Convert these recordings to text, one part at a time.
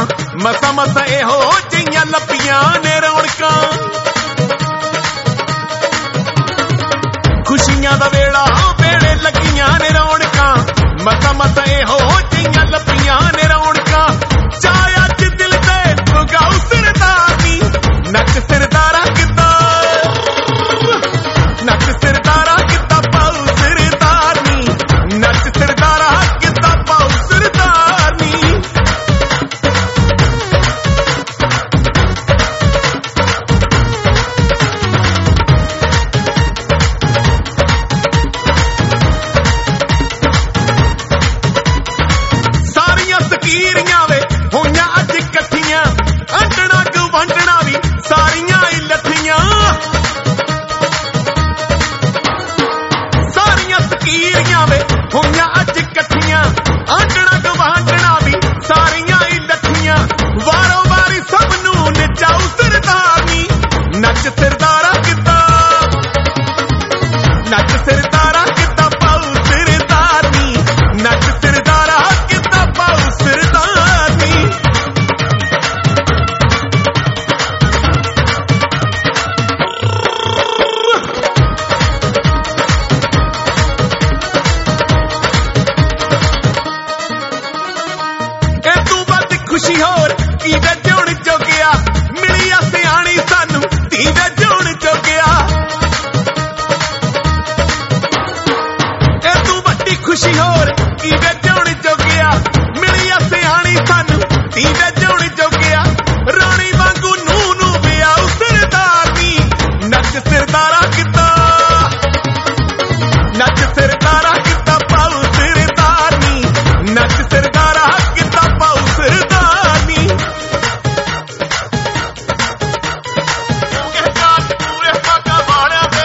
मसा मसा एहो जिहियां लपियां ने रौनकां खुशियां दा वेला वेले लगियां ने रौनकां मसा मसा एहो जिहियां लपियां ने रौनकां चाया च दिल ते गाऊ सरदारनी नच सरदारा किता नच सरदारा किता पाऊ सरदारनी नच सरदारा किता पाऊ सरदारनी सारियां सकीरियां वे होइयां अज कट्ठियां अंडना गवंडना भी सारियां ही लठियां सारियां सकीरियां वे होइयां अज कट्ठियां अंडना गवंडना भी सारियां ही लठियां वारो वारी सब नू नचाऊ सरदारनी नच सरदारा किता नच सरदारा किता पाऊ सरदारनी नच सरदारा किता पाऊ सरदारनी ए तू बद खुशी होर की वे जोण जोगिया मिली आ सियाणी सानू धी वे जोण जोगिया ए तू बड़ी खुशी होर की वे जोण जोगिया मिली आ सियाणी सानू धी वे जोण जोगिया रानी वांगू नू विआऊ सरदारनी नच सरदारा किता नच सरदारा किता पाऊ सरदारनी नच सरदारा किता पाऊ सरदारनी ये जात पूरे फाका वालिया ते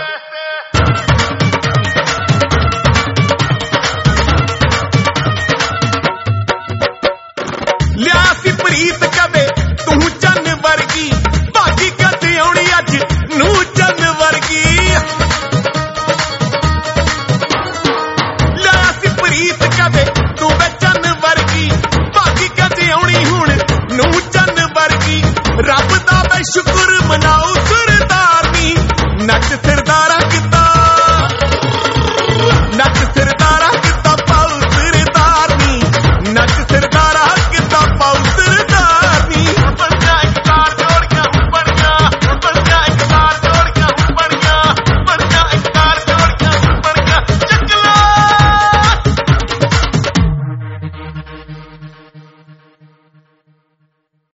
लिया सी प्रीत कदे तू चन्न वर्गी भागी कदे आउणी अज नू चन्न वर्गी लिया सी प्रीत कदे तू वे चन्न वर्गी भागी कदे आउणी हुण नू चन्न वर्गी रब दा मैं शुक्र मनाऊ सरदारनी नच सरदारा किता नच सरदारा किता पाऊ सरदारनी नच सरदारा किता पाऊ सरदारनी